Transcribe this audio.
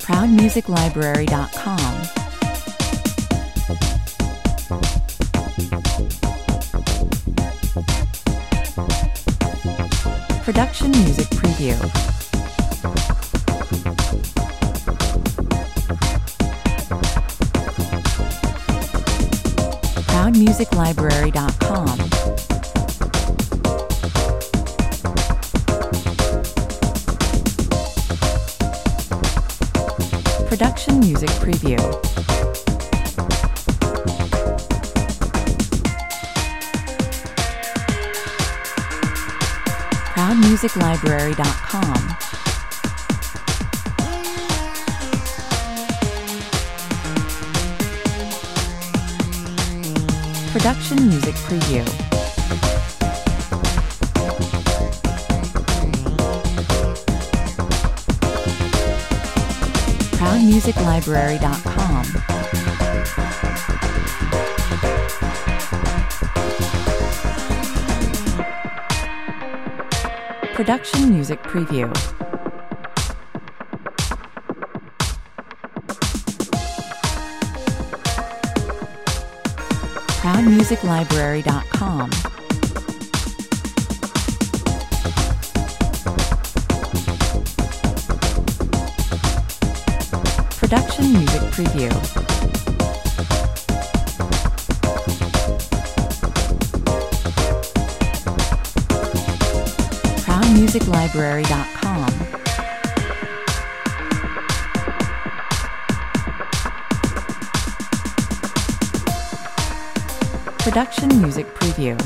ProudMusicLibrary.com. Production Music Preview. ProudMusicLibrary.com. Production Music Preview. ProudMusicLibrary.com. Production Music Preview. ProudMusicLibrary.com. Production Music Preview. ProudMusicLibrary.com. Production Music Preview. ProudMusicLibrary.com. Production Music Preview.